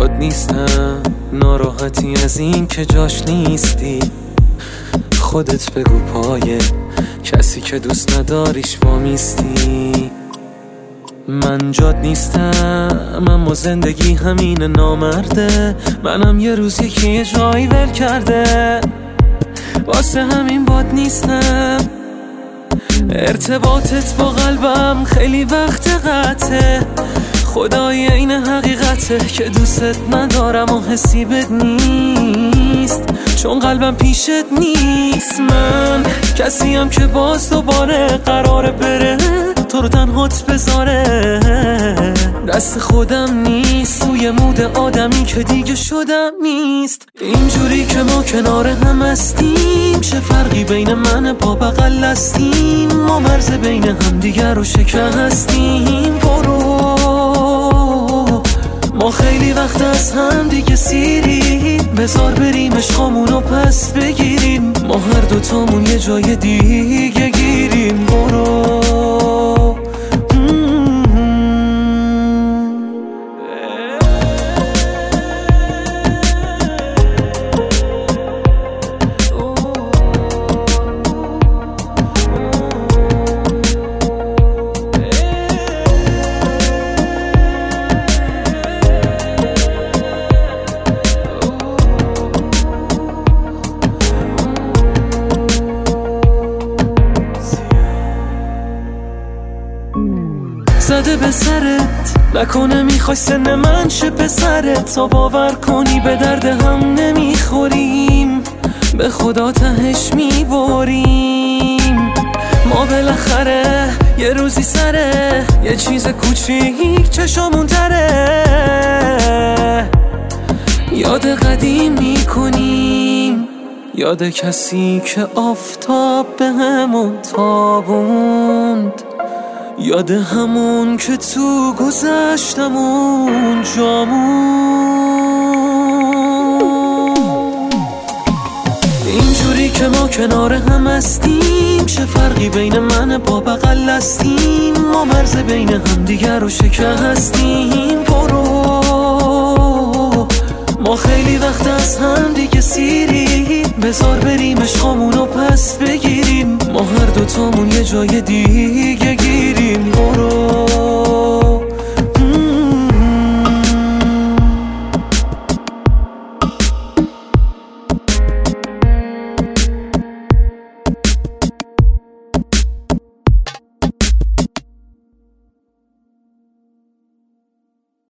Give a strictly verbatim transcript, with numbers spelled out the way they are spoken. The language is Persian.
باد نیستم، ناراحتی از این که جاش نیستی. خودت بگو پای کسی که دوست نداریش وامیستی. من جاد نیستم اما زندگی همین نامرده. منم یه روز یکی یه جایی ول کرده، واسه همین باد نیستم. ارتباطت با قلبم خیلی وقت قطعه، خدای این حقیقته که دوست ندارم و حسی بد نیست، چون قلبم پیشت نیست. من کسیم که باز دوباره قراره بره تو رو تنهات بذاره. دست خودم نیست، توی مود آدمی که دیگه شدم نیست. اینجوری که ما کنار هم هستیم، چه فرقی بین من با بغل هستیم؟ ما مرز بین هم دیگر رو شکستیم. برو ما خیلی وقت از هم دیگه سیریم، بذار بریم عشقامونو پس بگیریم. ما هر دوتامون یه جای دیگه گیریم. برو زده به سرت، نکنه میخوای سن من شه پسرت. تا باور کنی به درد هم نمیخوریم، به خدا تهش میبریم. ما بالاخره یه روزی سره یه چیز کوچیک چشامون تره، یاد قدیم میکنیم، یاد کسی که آفتاب به همون تابوند، یاد همون که تو گذشتمون جامون. اینجوری که ما کنار هم هستیم، چه فرقی بین من با بغل هستیم؟ ما مرز بین هم دیگر رو شکستیم. برو ما خیلی وقت از هم دیگه سیریم، بذار بریم عشقامونو پس بگیریم. ما هر دوتامون یه جای دیگه